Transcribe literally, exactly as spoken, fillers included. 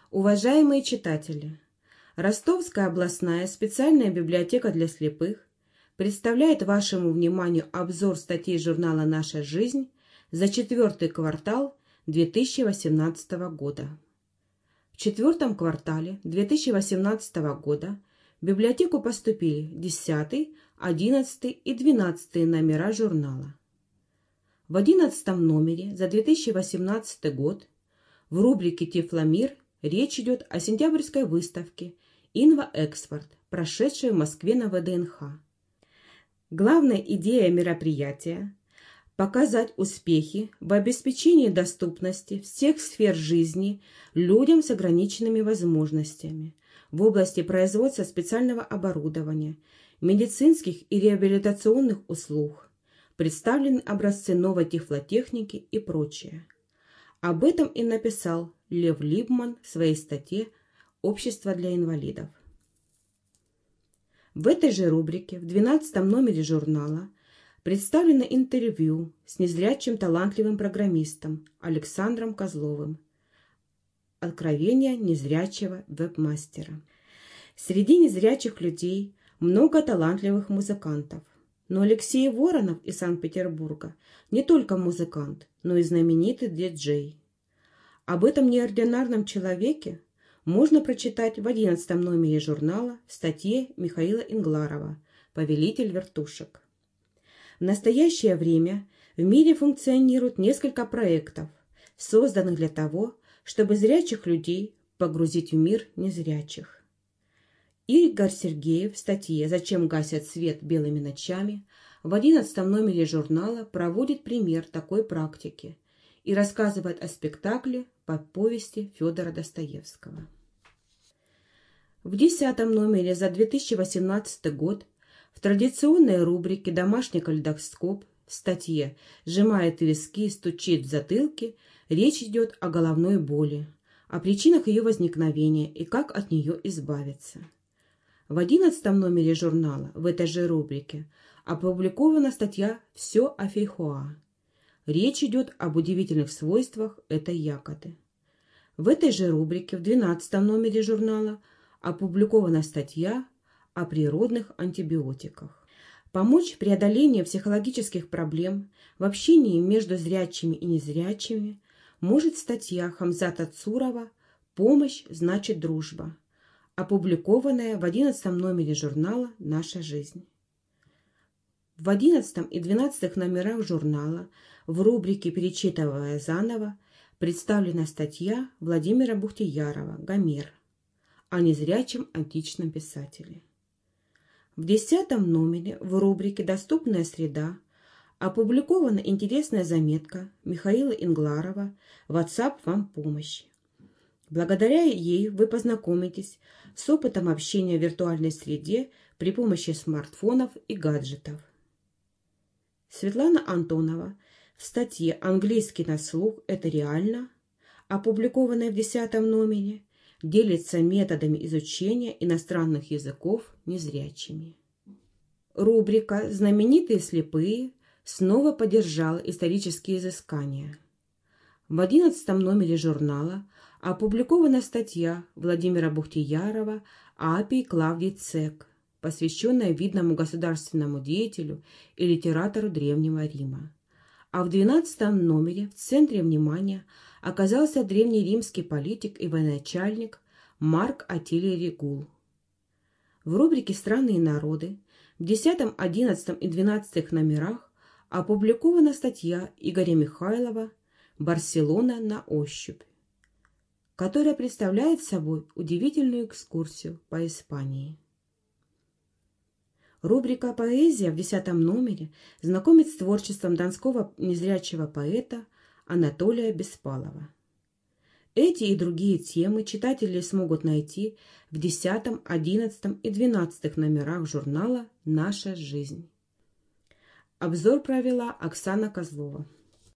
Уважаемые читатели, Ростовская областная специальная библиотека для слепых представляет вашему вниманию обзор статей журнала «Наша жизнь» за четвертый квартал две тысячи восемнадцатого года. В четвертом квартале две тысячи восемнадцатого года в библиотеку поступили десятый, одиннадцатый и двенадцатый номера журнала. В одиннадцатом номере за две тысячи восемнадцатый год в рубрике «Тифломир» речь идет о сентябрьской выставке «Инва-Экспорт», прошедшей в Москве на вэ дэ эн ха. Главная идея мероприятия – показать успехи в обеспечении доступности всех сфер жизни людям с ограниченными возможностями в области производства специального оборудования, медицинских и реабилитационных услуг, представлены образцы новой тифлотехники и прочее. Об этом и написал Лев Либман в своей статье «Общество для инвалидов». В этой же рубрике в двенадцатом номере журнала представлено интервью с незрячим талантливым программистом Александром Козловым. Откровения незрячего веб-мастера. Среди незрячих людей много талантливых музыкантов. Но Алексей Воронов из Санкт-Петербурга не только музыкант, но и знаменитый диджей. Об этом неординарном человеке можно прочитать в одиннадцатом номере журнала в статье Михаила Ингларова «Повелитель вертушек». В настоящее время в мире функционирует несколько проектов, созданных для того, чтобы зрячих людей погрузить в мир незрячих. Игорь Сергеев в статье «Зачем гасят свет белыми ночами» в одиннадцатом номере журнала проводит пример такой практики и рассказывает о спектакле по повести Федора Достоевского. В десятом номере за две тысячи восемнадцатый год в традиционной рубрике «Домашний калейдоскоп» в статье «Сжимает виски, стучит в затылке» речь идет о головной боли, о причинах ее возникновения и как от нее избавиться. В одиннадцатом номере журнала в этой же рубрике опубликована статья «Все о фейхоа». Речь идет об удивительных свойствах этой ягоды. В этой же рубрике в двенадцатом номере журнала опубликована статья о природных антибиотиках. Помочь в преодолении психологических проблем в общении между зрячими и незрячими может статья Хамзата Цурова «Помощь значит дружба», опубликованная в одиннадцатом номере журнала «Наша жизнь». В одиннадцатом и двенадцатых номерах журнала в рубрике «Перечитывая заново» представлена статья Владимира Бухтиярова «Гомер» о незрячем античном писателе. В десятом номере в рубрике «Доступная среда» опубликована интересная заметка Михаила Ингларова «WhatsApp вам помощь». Благодаря ей вы познакомитесь с опытом общения в виртуальной среде при помощи смартфонов и гаджетов. Светлана Антонова в статье «Английский на слух – это реально», опубликованной в десятом номере, делится методами изучения иностранных языков незрячими. Рубрика «Знаменитые слепые» снова поддержала исторические изыскания. В одиннадцатом номере журнала опубликована статья Владимира Бухтиярова «Апий Клавдий Цек», посвященная видному государственному деятелю и литератору Древнего Рима. А в двенадцатом номере в центре внимания оказался древнеримский политик и военачальник Марк Атилий Регул. В рубрике «Страны и народы» в десятом, одиннадцатом и двенадцатых номерах опубликована статья Игоря Михайлова «Барселона на ощупь», которая представляет собой удивительную экскурсию по Испании. Рубрика «Поэзия» в десятом номере знакомит с творчеством донского незрячего поэта Анатолия Беспалова. Эти и другие темы читатели смогут найти в десятом, одиннадцатом и двенадцатых номерах журнала «Наша жизнь». Обзор провела Оксана Козлова.